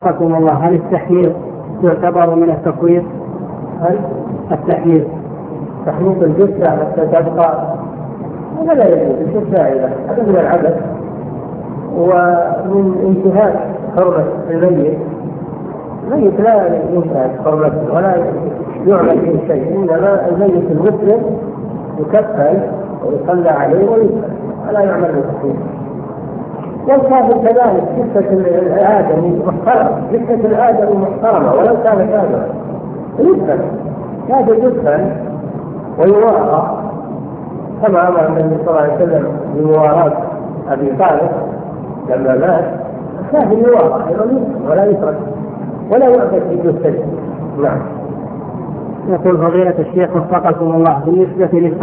حكم الله، هل التحميل يعتبر من التفويض؟ هل التحميل تحميل الجثة حتى تبقى هذا لا يجوز، الجثة هذا من العبث ومن انتهاك حرمة الميت. الميت لا ينتهك حرمته ولا يعمل به شيء، إنما الميت المسلم يكفن ويصلى عليه ويدفن ولا يعمل به تحميل. والكافر كذلك، جثة الآدمي محترمة، جثة الآدمي محترمة ولو كان كافرا يدفن، هذا يدفن ويوارى كما أمر النبي صلى الله عليه وسلم بمواراة أبي طالب لما مات. الكافر يوارى ولا يترك ولا يعبد في جثته. نعم. يقول فضيلة الشيخ وفقكم الله، بالنسبة